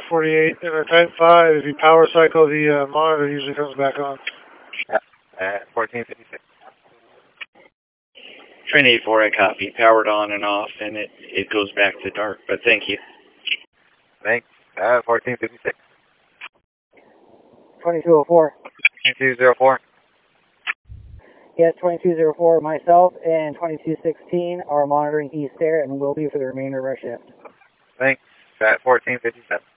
48. And a Type 5, if you power cycle, the monitor usually comes back on. At 1456. Trinity 4, I copy. Powered on and off, and it goes back to dark, but thank you. Thanks. At 1456. 2204. 2204. Yes, 2204, myself and 2216 are monitoring East Air and will be for the remainder of our shift. Thanks. At 1457.